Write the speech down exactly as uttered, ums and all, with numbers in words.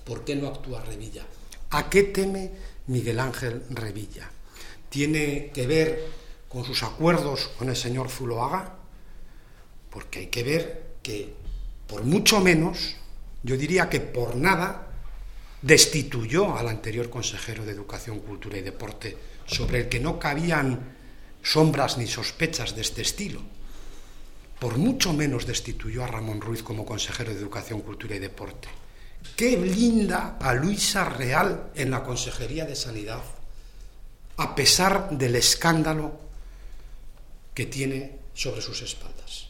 ¿Por qué no actúa Revilla? ¿A qué teme Miguel Ángel Revilla? ¿Tiene que ver con sus acuerdos con el señor Zuloaga? Porque hay que ver que, por mucho menos, yo diría que por nada, destituyó al anterior consejero de Educación, Cultura y Deporte, sobre el que no cabían sombras ni sospechas de este estilo. Por mucho menos destituyó a Ramón Ruiz como consejero de Educación, Cultura y Deporte. ¿Qué blinda a Luisa Real en la Consejería de Sanidad, a pesar del escándalo que tiene sobre sus espaldas?